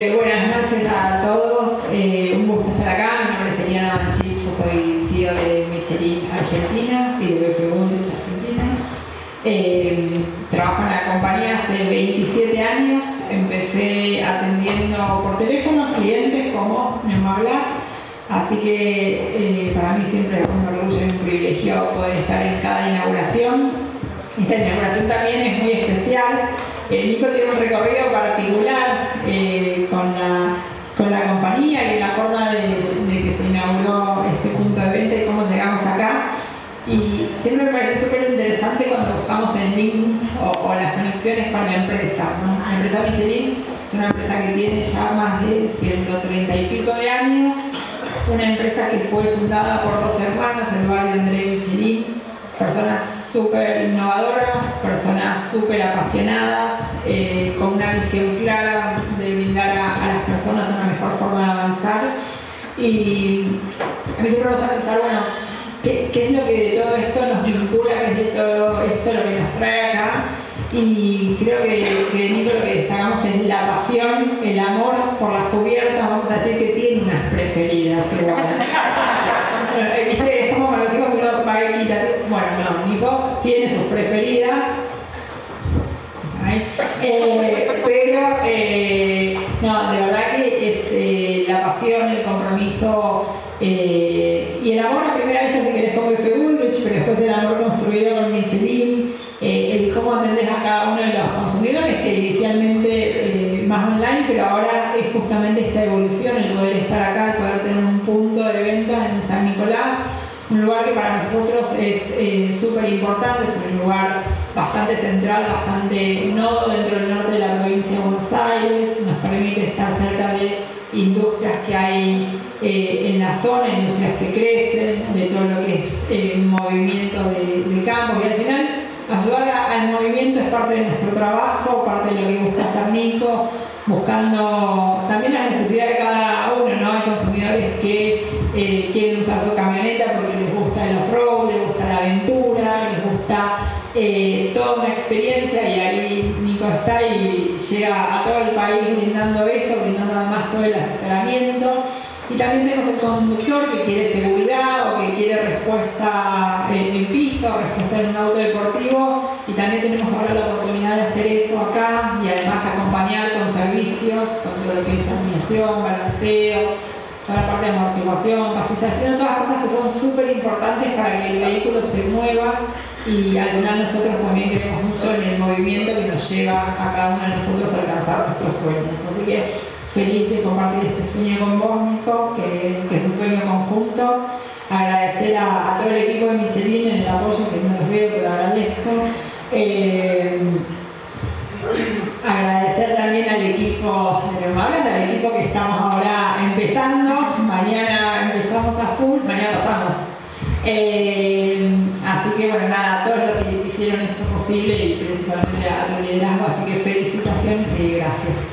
Buenas noches a todos, un gusto estar acá. Mi nombre es Eliana Banchik, yo soy CEO de Michelin Argentina y de BF Goodrich Argentina. Trabajo en la compañía hace 27 años, empecé atendiendo por teléfono clientes como Neumablas, así que para mí siempre es un orgullo y un privilegio poder estar en cada inauguración. Esta inauguración también es muy especial. Nico tiene un recorrido particular con la compañía y la forma de que se inauguró este punto de venta y cómo llegamos acá. Y siempre me parece súper interesante cuando buscamos el link o las conexiones con la empresa, ¿no? La empresa Michelin es una empresa que tiene ya más de 130 y pico de años, una empresa que fue fundada por dos hermanos, Eduardo y André Michelin, personas súper innovadoras, personas súper apasionadas, con una visión clara de brindar a las personas una mejor forma de avanzar. Y a mí siempre me gusta pensar, bueno, ¿qué es lo que de todo esto nos vincula? ¿Qué es de todo esto lo que nos trae acá? Y creo que Nico lo que destacamos es la pasión, el amor por las cubiertas. Vamos a decir que tiene unas preferidas igual. Es como cuando los hijos que uno va a quitar. Bueno, no, Nico tiene sus preferidas. Pero no, de verdad que es la pasión, el compromiso y el amor a primera vista, si querés, como BF Goodrich, pero después del amor construido con Michelin, el cómo atendés a cada uno de los consumidores, que inicialmente más online, pero ahora es justamente esta evolución, el poder estar acá, el poder tener un punto de venta en San Nicolás, un lugar que para nosotros es súper importante, es un lugar bastante central, bastante nodo dentro del norte de la provincia de Buenos Aires, nos permite estar cerca de industrias que hay en la zona, industrias que crecen, de todo lo que es movimiento de campos, y al final ayudar al movimiento es parte de nuestro trabajo, parte de lo que busca hacer Nico, buscando también la necesidad de cada uno, ¿no? Hay consumidores que quieren usar su camioneta porque les gusta el off-road, les gusta la aventura, les gusta toda una experiencia, y ahí Nico está y llega a todo el país brindando eso, brindando además todo el asesoramiento. Y también tenemos el conductor que quiere seguridad o que quiere respuesta en pista o respuesta en un auto deportivo, y también tenemos ahora la oportunidad de hacer eso acá y además acompañar con servicios, con todo lo que es alineación, balanceo, toda la parte de amortiguación, pastillas de freno, todas las cosas que son súper importantes para que el vehículo se mueva, y al final nosotros también creemos mucho en el movimiento que nos lleva a cada uno de nosotros a alcanzar nuestros sueños. Así que feliz de compartir este sueño con vos, Nico, que es un sueño conjunto. Agradecer a todo el equipo de Michelin en el apoyo, que no los veo, pero agradezco. Agradecer también al equipo de Neumablas, al equipo que estamos ahora empezando. Mañana empezamos a full, mañana pasamos. Así que bueno, nada, a todos los que hicieron esto posible y principalmente a tu liderazgo, así que felicitaciones y gracias.